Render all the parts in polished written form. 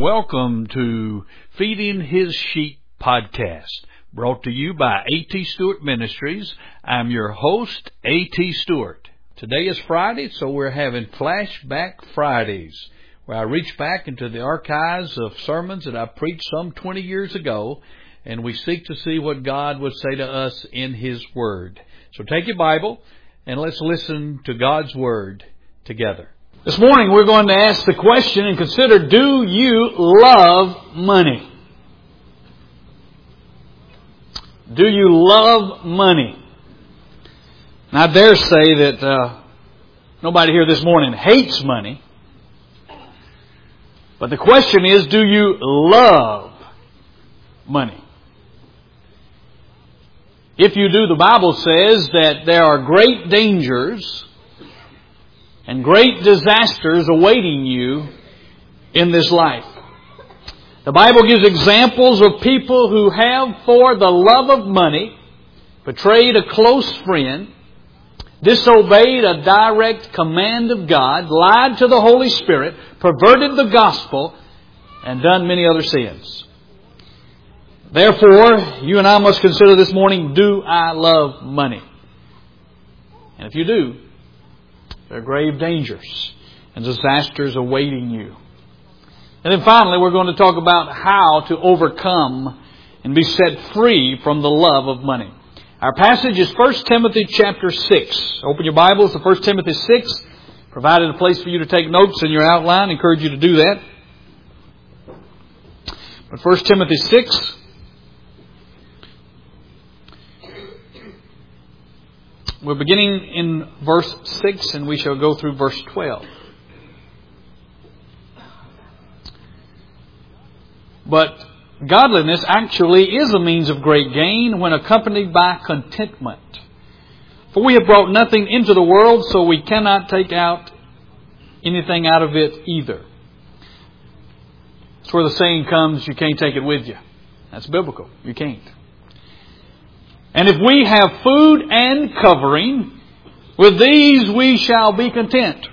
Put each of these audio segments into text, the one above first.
Welcome to Feeding His Sheep podcast, brought to you by A.T. Stewart Ministries. I'm your host, A.T. Stewart. Today is Friday, so we're having Flashback Fridays, where I reach back into the archives of sermons that I preached some 20 years ago, and we seek to see what God would say to us in His Word. So take your Bible, and let's listen to God's Word together. This morning we're going to ask the question and consider, do you love money? Do you love money? Now, I dare say that nobody here this morning hates money. But the question is, do you love money? If you do, the Bible says that there are great dangers and great disasters awaiting you in this life. The Bible gives examples of people who have, for the love of money, betrayed a close friend, disobeyed a direct command of God, lied to the Holy Spirit, perverted the gospel, and done many other sins. Therefore, you and I must consider this morning, do I love money? And if you do, there are grave dangers and disasters awaiting you. And then finally, we're going to talk about how to overcome and be set free from the love of money. Our passage is 1 Timothy chapter 6. Open your Bibles to 1 Timothy 6. Provided a place for you to take notes in your outline. I encourage you to do that. But 1 Timothy 6. We're beginning in verse 6 and we shall go through verse 12. But godliness actually is a means of great gain when accompanied by contentment. For we have brought nothing into the world, so we cannot take out anything out of it either. That's where the saying comes, you can't take it with you. That's biblical. You can't. And if we have food and covering, with these we shall be content.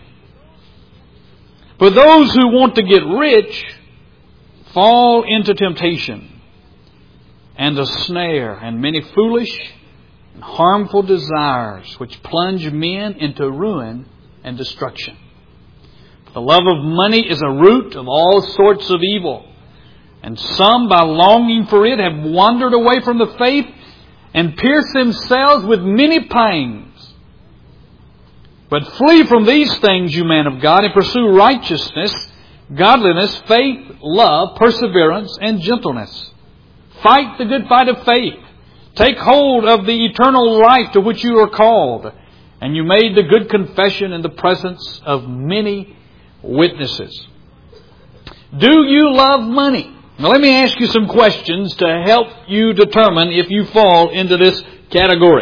But those who want to get rich fall into temptation and a snare and many foolish and harmful desires which plunge men into ruin and destruction. The love of money is a root of all sorts of evil, and some by longing for it have wandered away from the faith and pierced themselves with many pangs. But flee from these things, you man of God, and pursue righteousness, godliness, faith, love, perseverance, and gentleness. Fight the good fight of faith. Take hold of the eternal life to which you are called, and you made the good confession in the presence of many witnesses. Do you love money? Now let me ask you some questions to help you determine if you fall into this category.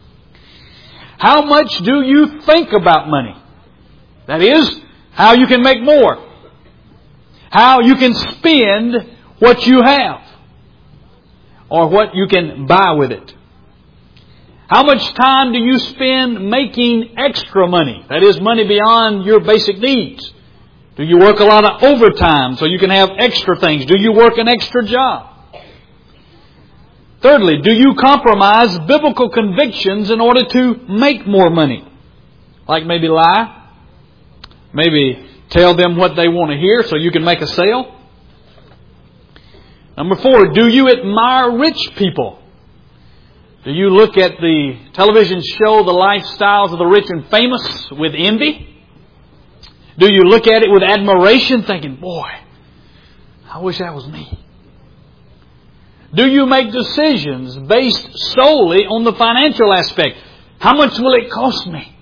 How much do you think about money? That is, how you can make more. How you can spend what you have. Or what you can buy with it. How much time do you spend making extra money? That is, money beyond your basic needs. Do you work a lot of overtime so you can have extra things? Do you work an extra job? Thirdly, do you compromise biblical convictions in order to make more money? Like maybe lie? Maybe tell them what they want to hear so you can make a sale? Number 4, do you admire rich people? Do you look at the television show, The Lifestyles of the Rich and Famous, with envy? Do you look at it with admiration, thinking, boy, I wish that was me? Do you make decisions based solely on the financial aspect? How much will it cost me?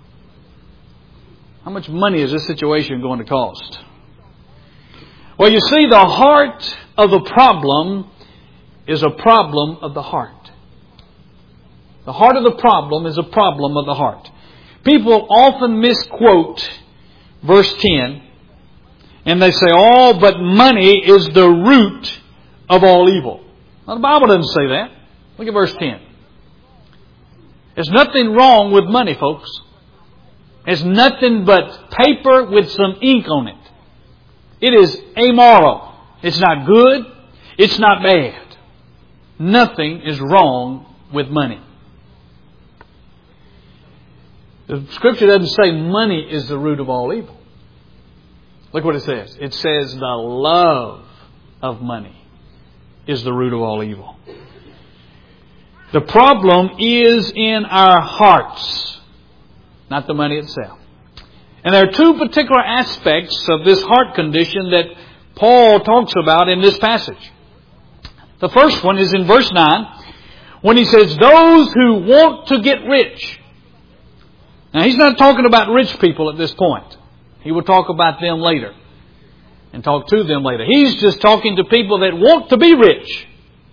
How much money is this situation going to cost? Well, you see, the heart of the problem is a problem of the heart. The heart of the problem is a problem of the heart. People often misquote verse 10, and they say, oh, but money is the root of all evil. Now, the Bible doesn't say that. Look at verse 10. There's nothing wrong with money, folks. It's nothing but paper with some ink on it. It is amoral. It's not good. It's not bad. Nothing is wrong with money. The Scripture doesn't say money is the root of all evil. Look what it says. It says the love of money is the root of all evil. The problem is in our hearts, not the money itself. And there are two particular aspects of this heart condition that Paul talks about in this passage. The first one is in verse 9, when he says, those who want to get rich. Now, he's not talking about rich people at this point. He will talk about them later and talk to them later. He's just talking to people that want to be rich.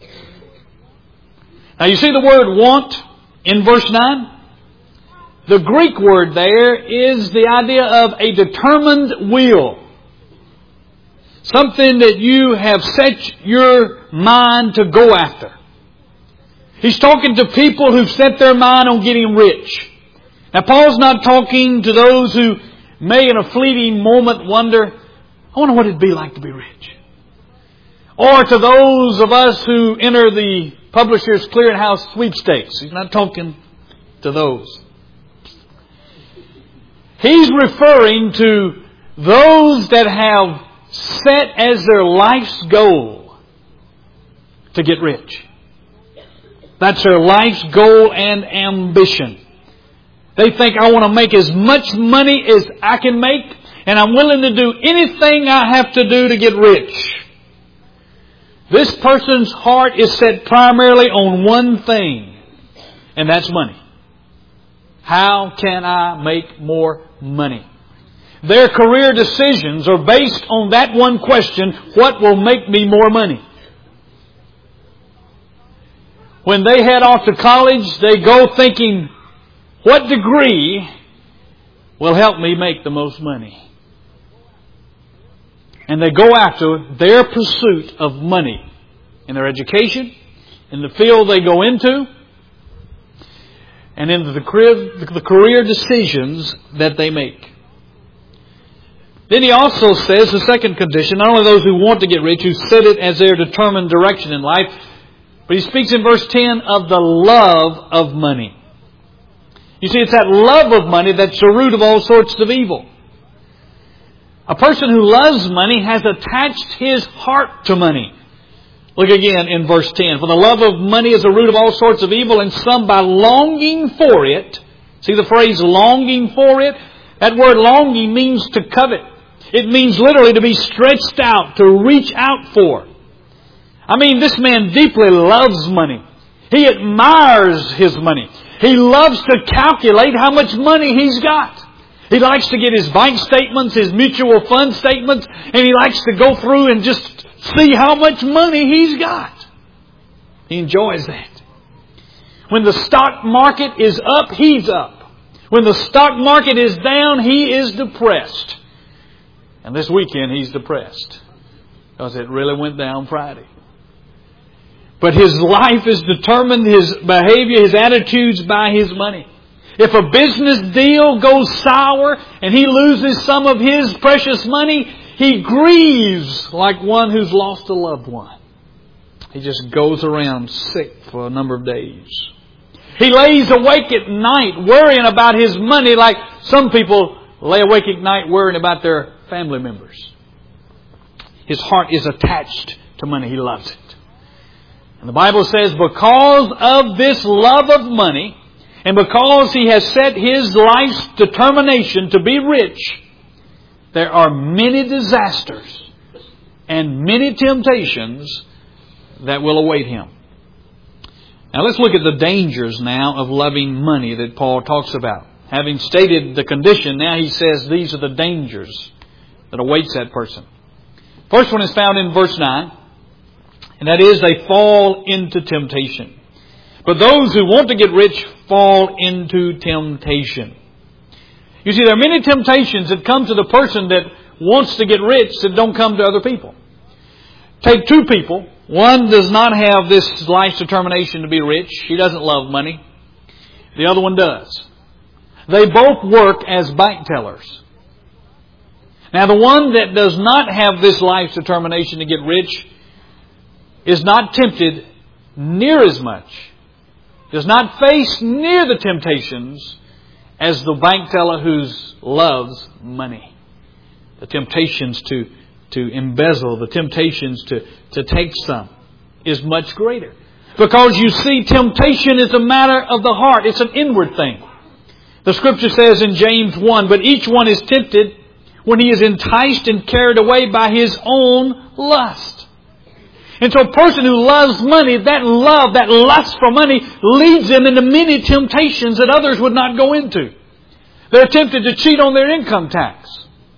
Now, you see the word want in verse 9? The Greek word there is the idea of a determined will. Something that you have set your mind to go after. He's talking to people who've set their mind on getting rich. Now, Paul's not talking to those who may in a fleeting moment wonder, I wonder what it'd be like to be rich. Or to those of us who enter the Publishers Clearinghouse sweepstakes. He's not talking to those. He's referring to those that have set as their life's goal to get rich. That's their life's goal and ambition. They think, I want to make as much money as I can make, and I'm willing to do anything I have to do to get rich. This person's heart is set primarily on one thing, and that's money. How can I make more money? Their career decisions are based on that one question, what will make me more money? When they head off to college, they go thinking, what degree will help me make the most money? And they go after their pursuit of money in their education, in the field they go into, and in the career decisions that they make. Then he also says, the second condition, not only those who want to get rich, who set it as their determined direction in life, but he speaks in verse 10 of the love of money. You see, it's that love of money that's the root of all sorts of evil. A person who loves money has attached his heart to money. Look again in verse 10. For the love of money is the root of all sorts of evil, and some by longing for it. See the phrase longing for it? That word longing means to covet. It means literally to be stretched out, to reach out for. I mean, this man deeply loves money. He admires his money. He loves to calculate how much money he's got. He likes to get his bank statements, his mutual fund statements, and he likes to go through and just see how much money he's got. He enjoys that. When the stock market is up, he's up. When the stock market is down, he is depressed. And this weekend he's depressed because it really went down Friday. But his life is determined, his behavior, his attitudes by his money. If a business deal goes sour and he loses some of his precious money, he grieves like one who's lost a loved one. He just goes around sick for a number of days. He lays awake at night worrying about his money like some people lay awake at night worrying about their family members. His heart is attached to money. He loves it. And the Bible says because of this love of money, and because he has set his life's determination to be rich, there are many disasters and many temptations that will await him. Now let's look at the dangers now of loving money that Paul talks about. Having stated the condition, now he says these are the dangers that awaits that person. First one is found in verse 9. And that is, they fall into temptation. But those who want to get rich fall into temptation. You see, there are many temptations that come to the person that wants to get rich that don't come to other people. Take two people. One does not have this life's determination to be rich. He doesn't love money. The other one does. They both work as bank tellers. Now, the one that does not have this life's determination to get rich is not tempted near as much, does not face near the temptations as the bank teller who loves money. The temptations to embezzle, the temptations to take some is much greater. Because you see, temptation is a matter of the heart. It's an inward thing. The Scripture says in James 1, but each one is tempted when he is enticed and carried away by his own lust. And so a person who loves money, that love, that lust for money, leads them into many temptations that others would not go into. They're tempted to cheat on their income tax.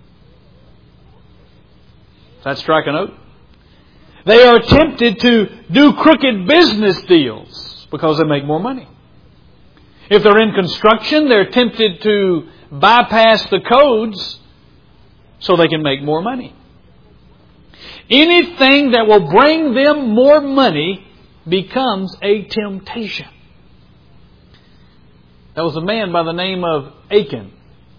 Does that strike a note? They are tempted to do crooked business deals because they make more money. If they're in construction, they're tempted to bypass the codes so they can make more money. Anything that will bring them more money becomes a temptation. There was a man by the name of Achan.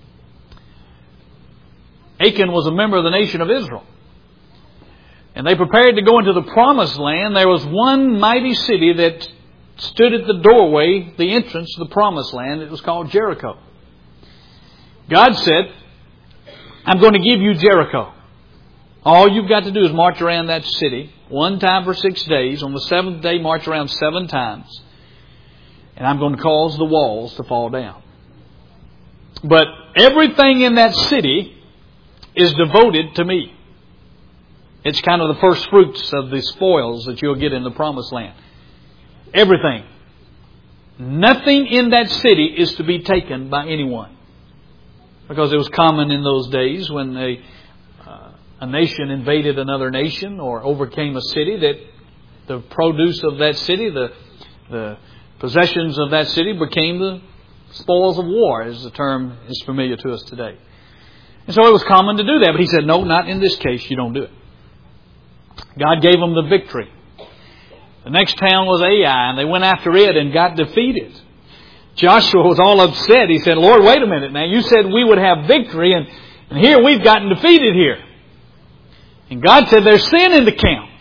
Achan was a member of the nation of Israel. And they prepared to go into the promised land. There was one mighty city that stood at the doorway, the entrance to the promised land. It was called Jericho. God said, I'm going to give you Jericho. All you've got to do is march around that city one time for 6 days. On the seventh day, march around 7 times. And I'm going to cause the walls to fall down. But everything in that city is devoted to me. It's kind of the first fruits of the spoils that you'll get in the promised land. Everything. Nothing in that city is to be taken by anyone. Because it was common in those days when a nation invaded another nation or overcame a city, that the produce of that city, the possessions of that city became the spoils of war, as the term is familiar to us today. And so it was common to do that. But he said, no, not in this case. You don't do it. God gave them the victory. The next town was Ai, and they went after it and got defeated. Joshua was all upset. He said, Lord, wait a minute now. You said we would have victory, and here we've gotten defeated here. And God said, there's sin in the camp.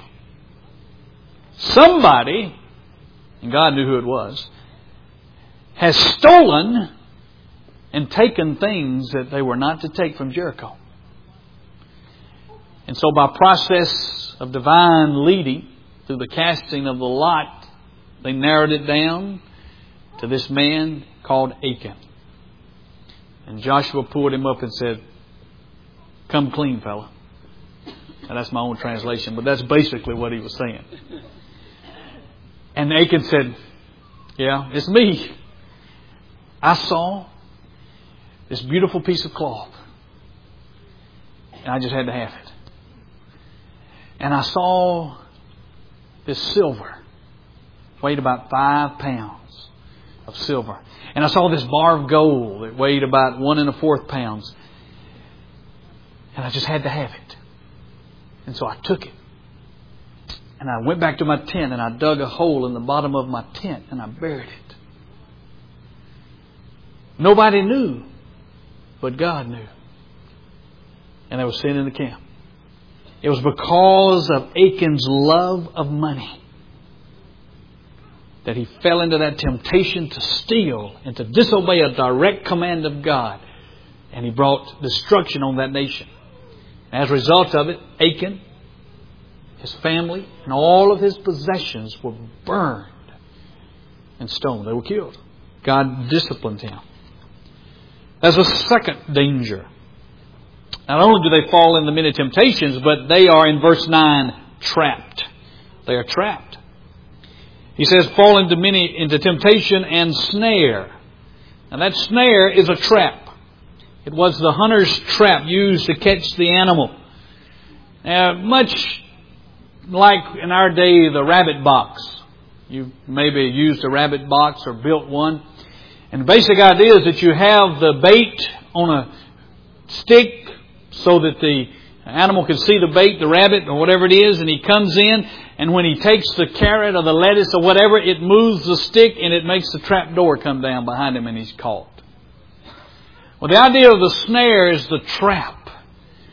Somebody, and God knew who it was, has stolen and taken things that they were not to take from Jericho. And so by process of divine leading, through the casting of the lot, they narrowed it down to this man called Achan. And Joshua pulled him up and said, come clean, fella. Now, that's my own translation, but that's basically what he was saying. And Achan said, yeah, it's me. I saw this beautiful piece of cloth, and I just had to have it. And I saw this silver, weighed about 5 pounds of silver. And I saw this bar of gold that weighed about 1 1/4 pounds. And I just had to have it. And so I took it. And I went back to my tent and I dug a hole in the bottom of my tent and I buried it. Nobody knew, but God knew. And there was sin in the camp. It was because of Achan's love of money that he fell into that temptation to steal and to disobey a direct command of God. And he brought destruction on that nation. As a result of it, Achan, his family, and all of his possessions were burned and stoned. They were killed. God disciplined him. There's a second danger. Not only do they fall into many temptations, but they are, in verse 9, trapped. They are trapped. He says, fall into temptation and snare. Now that snare is a trap. It was the hunter's trap used to catch the animal. Now, much like in our day, the rabbit box. You maybe used a rabbit box or built one. And the basic idea is that you have the bait on a stick so that the animal can see the bait, the rabbit or whatever it is, and he comes in, and when he takes the carrot or the lettuce or whatever, it moves the stick and it makes the trap door come down behind him and he's caught. Well, the idea of the snare is the trap.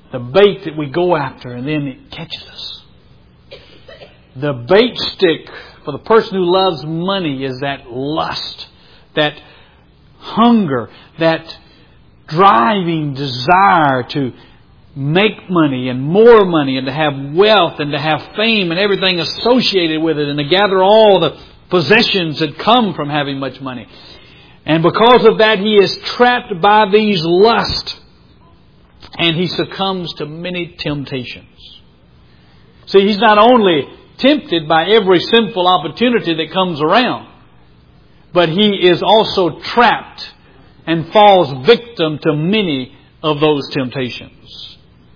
the bait that we go after, and then it catches us. The bait stick for the person who loves money is that lust, that hunger, that driving desire to make money and more money and to have wealth and to have fame and everything associated with it and to gather all the possessions that come from having much money. And because of that, he is trapped by these lusts and he succumbs to many temptations. See, he's not only tempted by every sinful opportunity that comes around, but he is also trapped and falls victim to many of those temptations.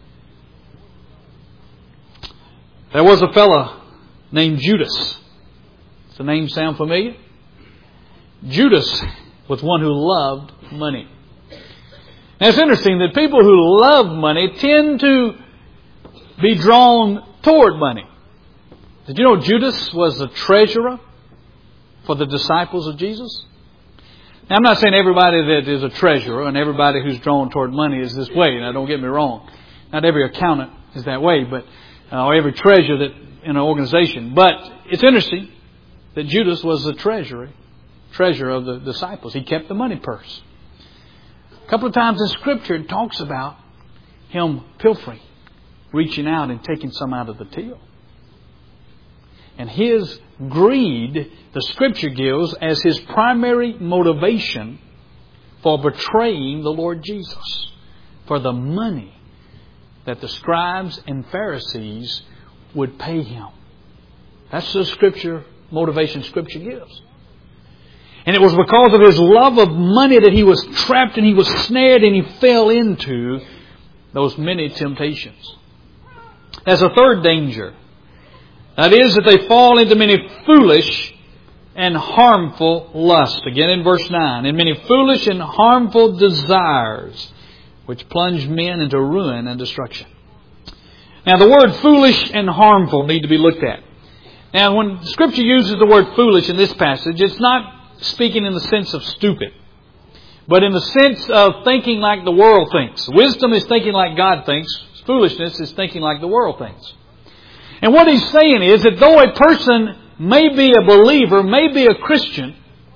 There was a fellow named Judas. Does the name sound familiar? Judas was one who loved money. Now it's interesting that people who love money tend to be drawn toward money. Did you know Judas was the treasurer for the disciples of Jesus? Now I'm not saying everybody that is a treasurer and everybody who's drawn toward money is this way. Now don't get me wrong. Not every accountant is that way, but or every treasurer that in an organization. But it's interesting that Judas was the treasurer of the disciples. He kept the money purse. A couple of times in Scripture it talks about him pilfering, reaching out and taking some out of the till. And his greed, the Scripture gives as his primary motivation for betraying the Lord Jesus, for the money that the scribes and Pharisees would pay him. That's the Scripture motivation Scripture gives. And it was because of his love of money that he was trapped and he was snared and he fell into those many temptations. There's a third danger. That is that they fall into many foolish and harmful lusts. Again in verse 9. And many foolish and harmful desires, which plunge men into ruin and destruction. Now the word foolish and harmful need to be looked at. Now when Scripture uses the word foolish in this passage, it's not speaking in the sense of stupid, but in the sense of thinking like the world thinks. Wisdom is thinking like God thinks. Foolishness is thinking like the world thinks. And what he's saying is that though a person may be a believer, may be a Christian,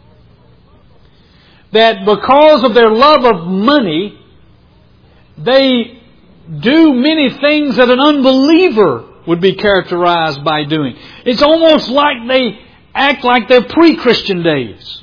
that because of their love of money, they do many things that an unbeliever would be characterized by doing. It's almost like they act like they're pre-Christian days.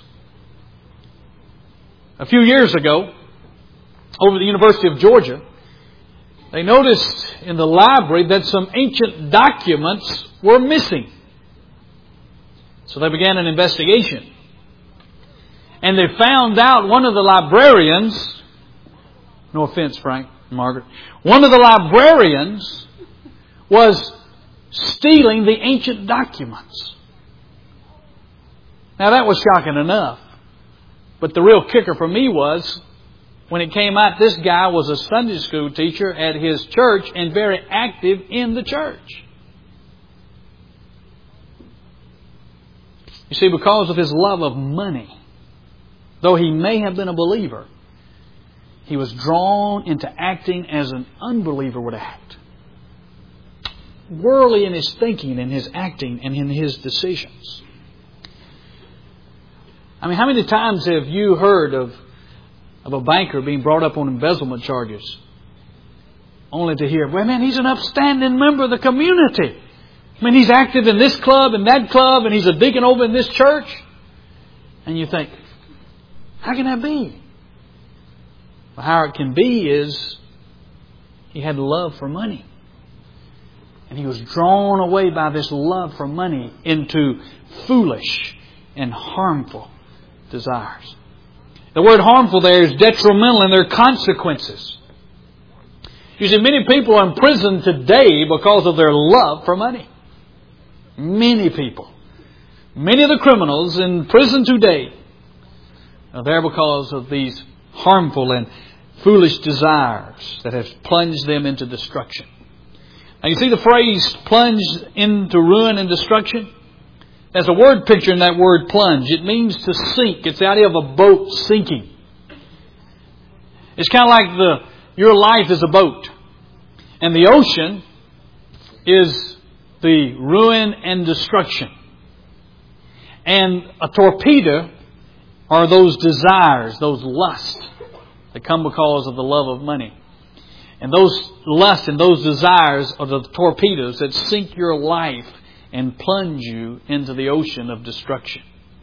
A few years ago, over at the University of Georgia, they noticed in the library that some ancient documents were missing. So they began an investigation. And they found out one of the librarians, no offense, Frank, Margaret, one of the librarians was stealing the ancient documents. Now that was shocking enough. But the real kicker for me was when it came out, this guy was a Sunday school teacher at his church and very active in the church. You see, because of his love of money, though he may have been a believer, he was drawn into acting as an unbeliever would act. Worldly in his thinking and his acting and in his decisions. I mean, how many times have you heard of a banker being brought up on embezzlement charges, only to hear, well, man, he's an upstanding member of the community. I mean, he's active in this club and that club, and he's a deacon over in this church. And you think, how can that be? Well, how it can be is he had love for money. And he was drawn away by this love for money into foolish and harmful desires. The word harmful there is detrimental in their consequences. You see, many people are in prison today because of their love for money. Many people. Many of the criminals in prison today are there because of these harmful and foolish desires that have plunged them into destruction. Now you see the phrase plunge into ruin and destruction? There's a word picture in that word plunge. It means to sink. It's the idea of a boat sinking. It's kind of like your life is a boat. And the ocean is the ruin and destruction. And a torpedo are those desires, those lusts that come because of the love of money. And those lusts and those desires are the torpedoes that sink your life and plunge you into the ocean of destruction.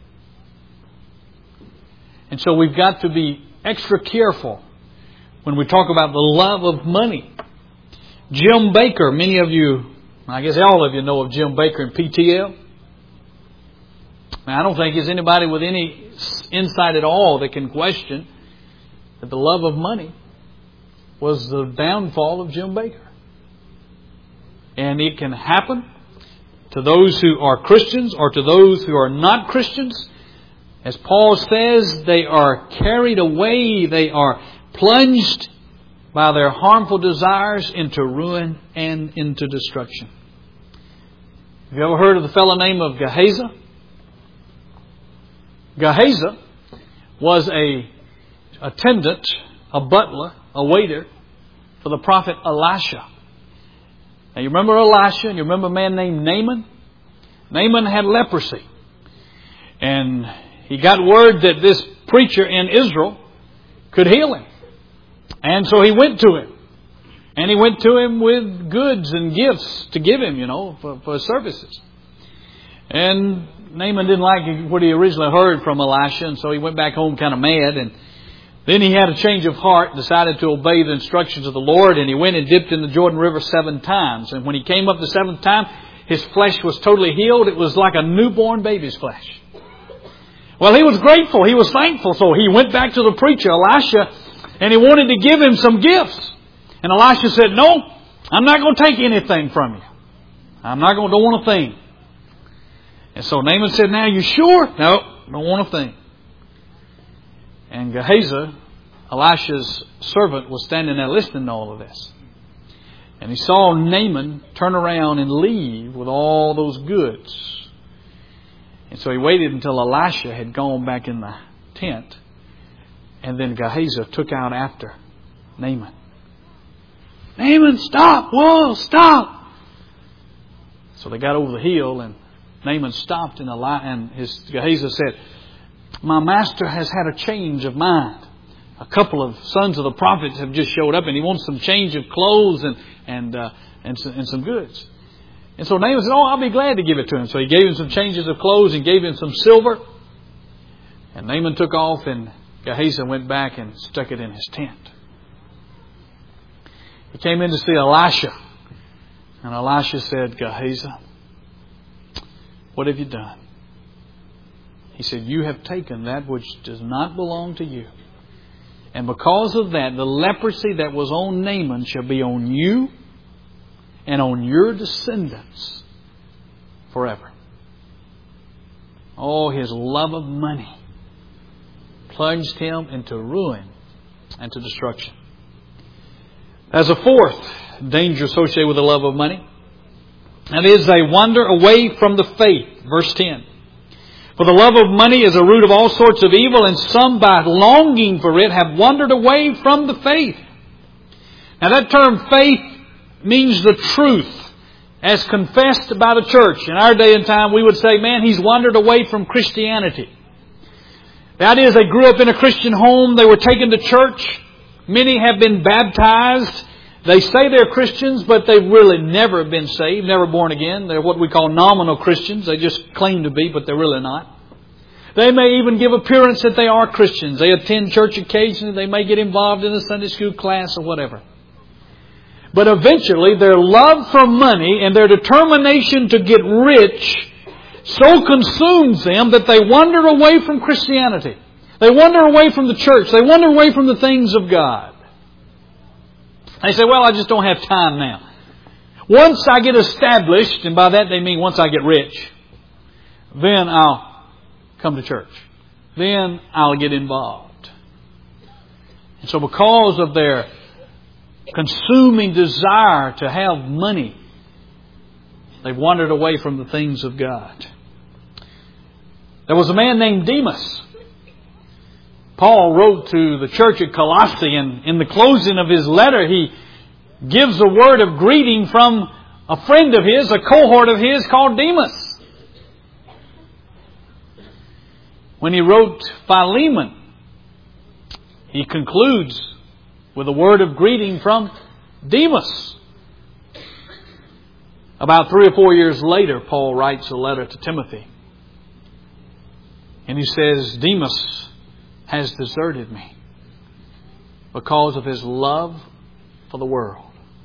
And so we've got to be extra careful when we talk about the love of money. Jim Bakker, many of you, I guess all of you know of Jim Bakker and PTL. Now, I don't think there's anybody with any insight at all that can question that the love of money was the downfall of Jim Bakker. And it can happen to those who are Christians or to those who are not Christians. As Paul says, they are carried away, they are plunged by their harmful desires into ruin and into destruction. Have you ever heard of the fellow named of Gehazi? Gehazi was a attendant, a butler, a waiter for the prophet Elisha. Now you remember Elisha and you remember a man named Naaman? Naaman had leprosy. And he got word that this preacher in Israel could heal him. And so he went to him. And he went to him with goods and gifts to give him, for services. And Naaman didn't like what he originally heard from Elisha, and so he went back home kind of mad. And then he had a change of heart, decided to obey the instructions of the Lord, and he went and dipped in the Jordan River 7 times. And when he came up the 7th time, his flesh was totally healed. It was like a newborn baby's flesh. Well, he was grateful. He was thankful. So he went back to the preacher, Elisha, and he wanted to give him some gifts. And Elisha said, "No, I'm not going to take anything from you. Don't want a thing." And so Naaman said, "Now, you sure?" "No, don't want a thing." And Gehazi, Elisha's servant, was standing there listening to all of this. And he saw Naaman turn around and leave with all those goods. And so he waited until Elisha had gone back in the tent. And then Gehazi took out after Naaman. "Naaman, stop! Whoa, stop!" So they got over the hill and Naaman stopped and Gehazi said, "My master has had a change of mind. A couple of sons of the prophets have just showed up and he wants some change of clothes and some goods." And so Naaman said, "Oh, I'll be glad to give it to him." So he gave him some changes of clothes and gave him some silver. And Naaman took off and Gehazi went back and stuck it in his tent. He came in to see Elisha. And Elisha said, "Gehazi, what have you done?" He said, "You have taken that which does not belong to you. And because of that, the leprosy that was on Naaman shall be on you and on your descendants forever." Oh, his love of money plunged him into ruin and to destruction. As a fourth danger associated with the love of money, that is, they wander away from the faith. Verse 10. "For the love of money is a root of all sorts of evil, and some by longing for it have wandered away from the faith." Now that term faith means the truth as confessed by the church. In our day and time we would say, man, he's wandered away from Christianity. That is, they grew up in a Christian home, they were taken to church, many have been baptized. They say they're Christians, but they've really never been saved, never born again. They're what we call nominal Christians. They just claim to be, but they're really not. They may even give appearance that they are Christians. They attend church occasionally. They may get involved in a Sunday school class or whatever. But eventually, their love for money and their determination to get rich so consumes them that they wander away from Christianity. They wander away from the church. They wander away from the things of God. They say, well, I just don't have time now. Once I get established, and by that they mean once I get rich, then I'll come to church. Then I'll get involved. And so because of their consuming desire to have money, they've wandered away from the things of God. There was a man named Demas. Paul wrote to the church at Colossae, and in the closing of his letter, he gives a word of greeting from a friend of his, a cohort of his called Demas. When he wrote Philemon, he concludes with a word of greeting from Demas. About 3 or 4 years later, Paul writes a letter to Timothy. And he says, Demas has deserted me because of his love for the world.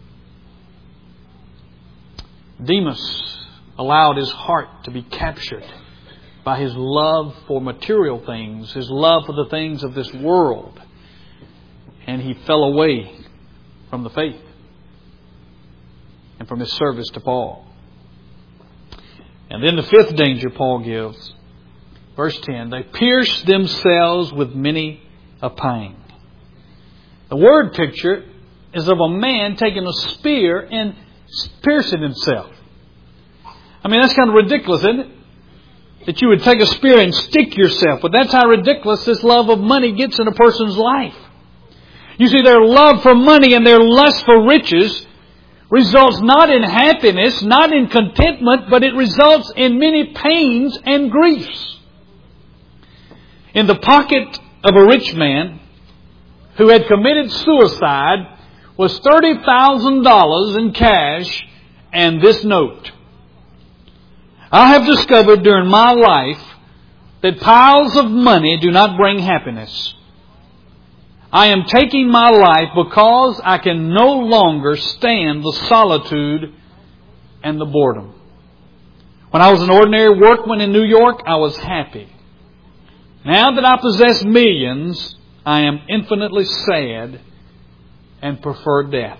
Demas allowed his heart to be captured by his love for material things, his love for the things of this world. And he fell away from the faith and from his service to Paul. And then the fifth danger Paul gives, verse 10, they pierced themselves with many a pang. The word picture is of a man taking a spear and piercing himself. I mean, that's kind of ridiculous, isn't it? That you would take a spear and stick yourself. But that's how ridiculous this love of money gets in a person's life. You see, their love for money and their lust for riches results not in happiness, not in contentment, but it results in many pains and griefs. In the pocket of a rich man who had committed suicide was $30,000 in cash and this note. I have discovered during my life that piles of money do not bring happiness. I am taking my life because I can no longer stand the solitude and the boredom. When I was an ordinary workman in New York, I was happy. Now that I possess millions, I am infinitely sad and prefer death.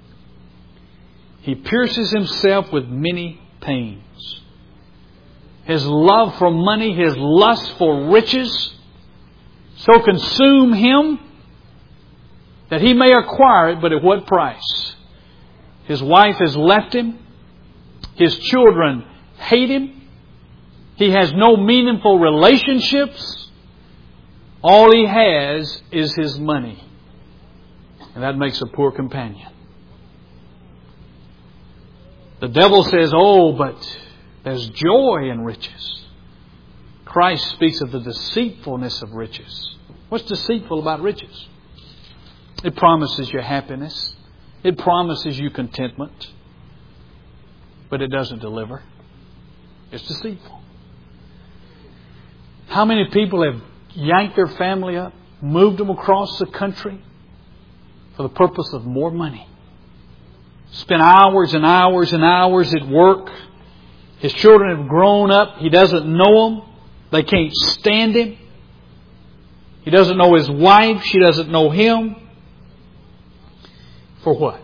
He pierces himself with many pains. His love for money, his lust for riches, so consume him that he may acquire it, but at what price? His wife has left him. His children hate him. He has no meaningful relationships. All he has is his money. And that makes a poor companion. The devil says, oh, but there's joy in riches. Christ speaks of the deceitfulness of riches. What's deceitful about riches? It promises you happiness. It promises you contentment. But it doesn't deliver. It's deceitful. How many people have yanked their family up, moved them across the country for the purpose of more money? Spent hours and hours and hours at work. His children have grown up. He doesn't know them. They can't stand him. He doesn't know his wife. She doesn't know him. For what?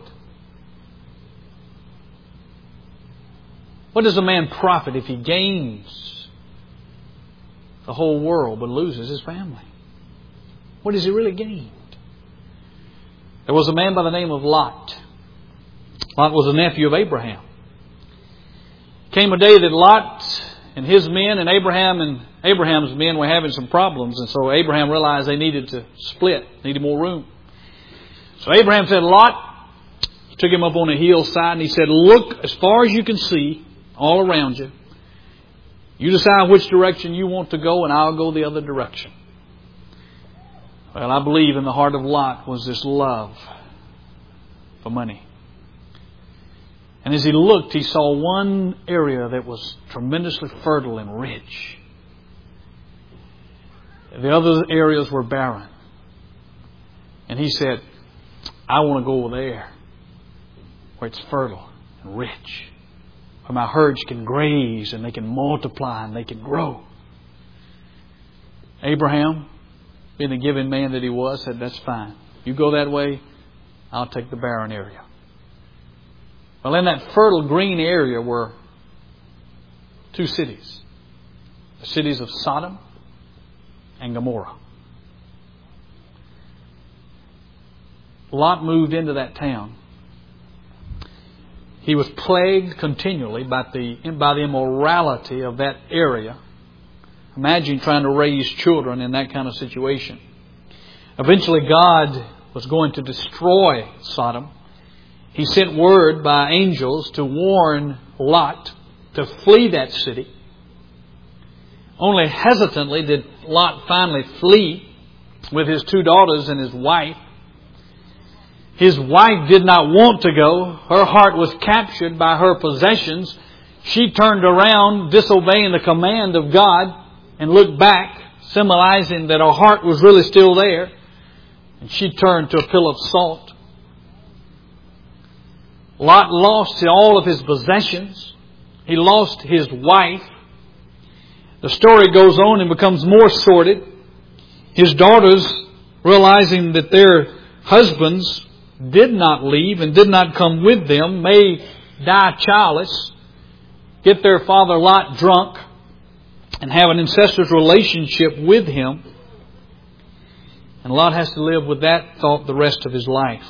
What does a man profit if he gains the whole world but loses his family? What has he really gained? There was a man by the name of Lot. Lot was a nephew of Abraham. Came a day that Lot and his men and Abraham's men were having some problems, and so Abraham realized they needed to split, needed more room. So Abraham said, Lot, he took him up on a hillside and he said, look as far as you can see all around you. You decide which direction you want to go and I'll go the other direction. Well, I believe in the heart of Lot was this love for money. And as he looked, he saw one area that was tremendously fertile and rich. The other areas were barren. And he said, I want to go over there where it's fertile and rich, where my herds can graze and they can multiply and they can grow. Abraham, being the giving man that he was, said, that's fine. You go that way, I'll take the barren area. Well, in that fertile green area were two cities. The cities of Sodom and Gomorrah. Lot moved into that town. He was plagued continually by the immorality of that area. Imagine trying to raise children in that kind of situation. Eventually God was going to destroy Sodom He sent word by angels to warn Lot to flee that city. Only hesitantly did Lot finally flee with his 2 daughters and his wife. His wife did not want to go. Her heart was captured by her possessions. She turned around, disobeying the command of God, and looked back, symbolizing that her heart was really still there. And she turned to a pillar of salt. Lot lost all of his possessions. He lost his wife. The story goes on and becomes more sordid. His daughters, realizing that their husbands did not leave and did not come with them, may die childless, get their father Lot drunk, and have an incestuous relationship with him. And Lot has to live with that thought the rest of his life.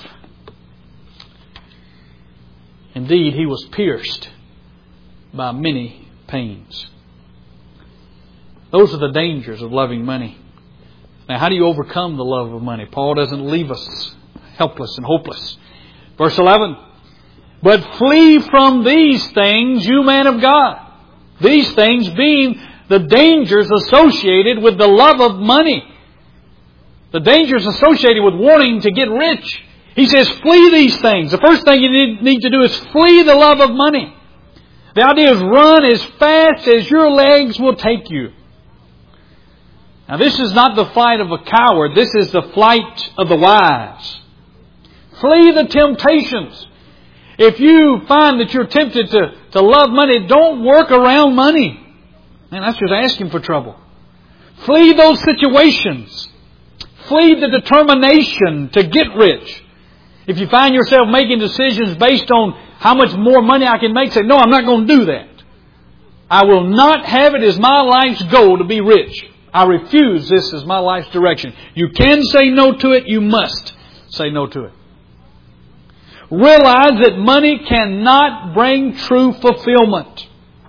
Indeed, he was pierced by many pains. Those are the dangers of loving money. Now, how do you overcome the love of money? Paul doesn't leave us helpless and hopeless. Verse 11. But flee from these things, you man of God. These things being the dangers associated with the love of money. The dangers associated with wanting to get rich. He says, flee these things. The first thing you need to do is flee the love of money. The idea is run as fast as your legs will take you. Now, this is not the flight of a coward. This is the flight of the wise. Flee the temptations. If you find that you're tempted to love money, don't work around money. Man, that's just asking for trouble. Flee those situations. Flee the determination to get rich. If you find yourself making decisions based on how much more money I can make, say, no, I'm not going to do that. I will not have it as my life's goal to be rich. I refuse this as my life's direction. You can say no to it. You must say no to it. Realize that money cannot bring true fulfillment.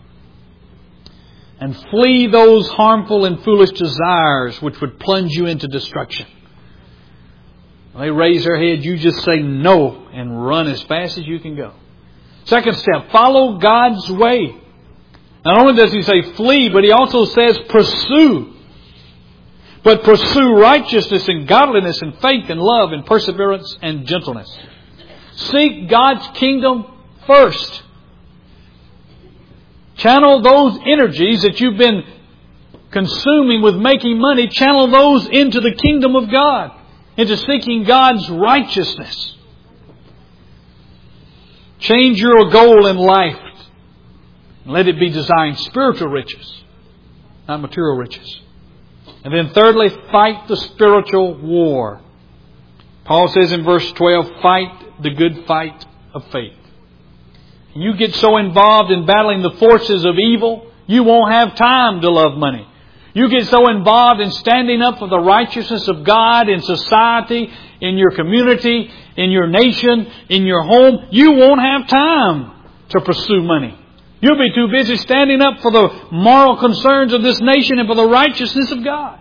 And flee those harmful and foolish desires which would plunge you into destruction. When they raise their head, you just say no and run as fast as you can go. Second step, follow God's way. Not only does He say flee, but He also says pursue. But pursue righteousness and godliness and faith and love and perseverance and gentleness. Seek God's kingdom first. Channel those energies that you've been consuming with making money, channel those into the kingdom of God, into seeking God's righteousness. Change your goal in life. Let it be desiring spiritual riches, not material riches. And then thirdly, fight the spiritual war. Paul says in verse 12, fight the good fight of faith. You get so involved in battling the forces of evil, you won't have time to love money. You get so involved in standing up for the righteousness of God in society, in your community, in your nation, in your home, you won't have time to pursue money. You'll be too busy standing up for the moral concerns of this nation and for the righteousness of God.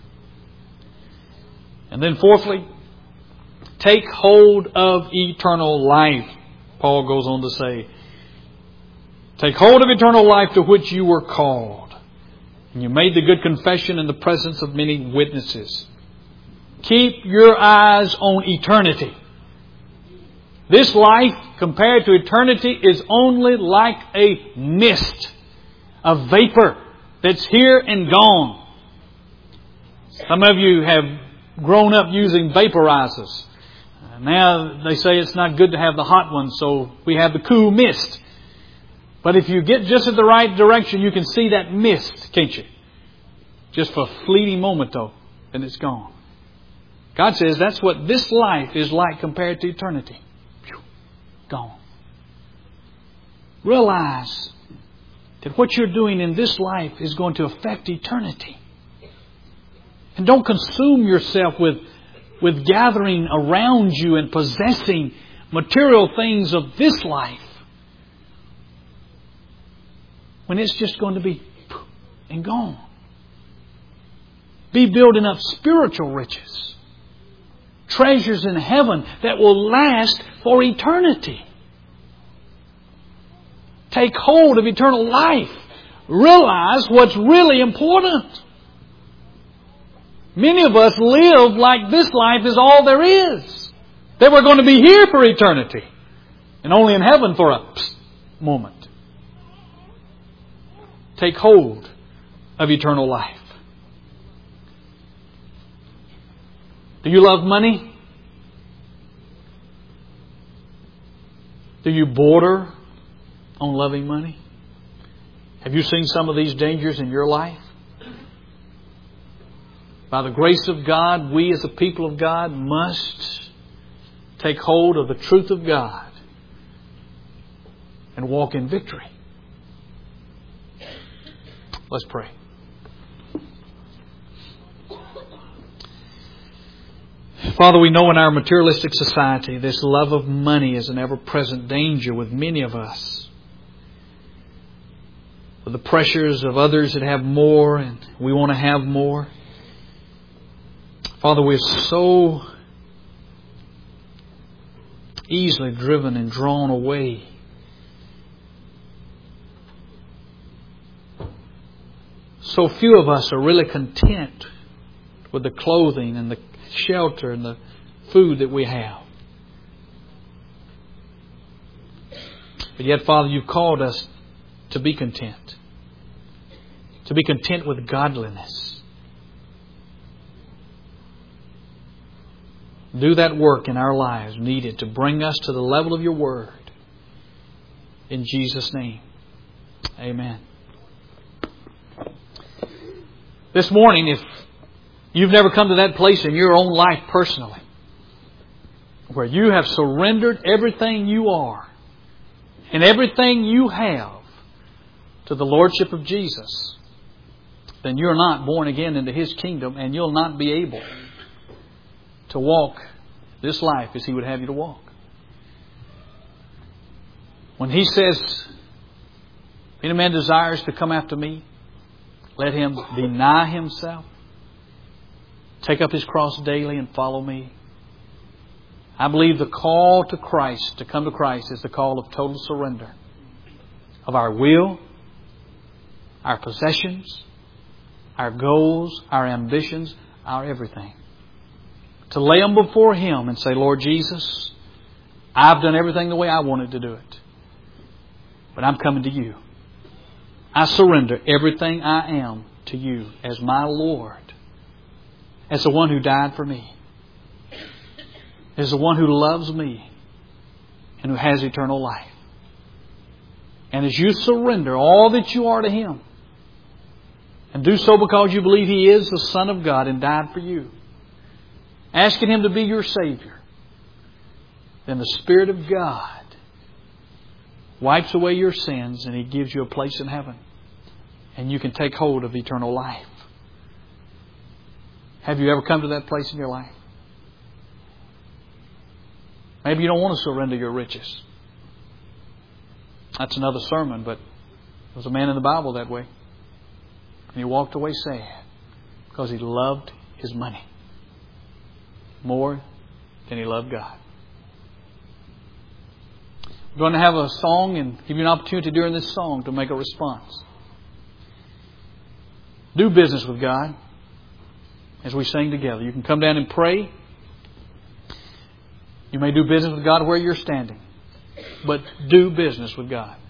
And then fourthly, take hold of eternal life. Paul goes on to say, take hold of eternal life to which you were called. And you made the good confession in the presence of many witnesses. Keep your eyes on eternity. This life, compared to eternity, is only like a mist, a vapor that's here and gone. Some of you have grown up using vaporizers. Now they say it's not good to have the hot one, so we have the cool mist. But if you get just in the right direction, you can see that mist, can't you? Just for a fleeting moment, though, and it's gone. God says that's what this life is like compared to eternity. Gone. Realize that what you're doing in this life is going to affect eternity. And don't consume yourself with gathering around you and possessing material things of this life, when it's just going to be and gone. Be building up spiritual riches, treasures in heaven that will last for eternity. Take hold of eternal life. Realize what's really important. Many of us live like this life is all there is. That we're going to be here for eternity. And only in heaven for a moment. Take hold of eternal life. Do you love money? Do you border on loving money? Have you seen some of these dangers in your life? By the grace of God, we as a people of God must take hold of the truth of God and walk in victory. Let's pray. Father, we know in our materialistic society this love of money is an ever-present danger with many of us. With the pressures of others that have more and we want to have more. Father, we're so easily driven and drawn away. So few of us are really content with the clothing and the shelter and the food that we have. But yet, Father, you've called us to be content. To be content with godliness. Do that work in our lives needed to bring us to the level of your Word. In Jesus' name. Amen. This morning, if you've never come to that place in your own life personally, where you have surrendered everything you are and everything you have to the Lordship of Jesus, then you're not born again into His kingdom and you'll not be able to walk this life as He would have you to walk. When He says, if any man desires to come after me, let him deny himself, take up his cross daily and follow me. I believe the call to Christ, to come to Christ, is the call of total surrender of our will, our possessions, our goals, our ambitions, our everything. To lay them before Him and say, Lord Jesus, I've done everything the way I wanted to do it. But I'm coming to You. I surrender everything I am to You as my Lord. As the one who died for me. As the one who loves me. And who has eternal life. And as you surrender all that you are to Him. And do so because you believe He is the Son of God and died for you. Asking Him to be your Savior. Then the Spirit of God wipes away your sins and He gives you a place in heaven. And you can take hold of eternal life. Have you ever come to that place in your life? Maybe you don't want to surrender your riches. That's another sermon, but there was a man in the Bible that way. And he walked away sad because he loved his money more than he loved God. We're going to have a song and give you an opportunity during this song to make a response. Do business with God as we sing together. You can come down and pray. You may do business with God where you're standing. But do business with God.